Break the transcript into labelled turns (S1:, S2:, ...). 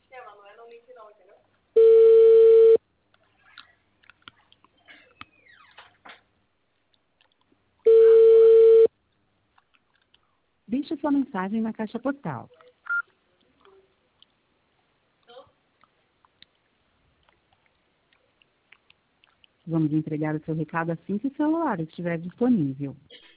S1: Deixe sua mensagem na caixa postal. Vamos entregar o seu recado assim que o celular estiver disponível.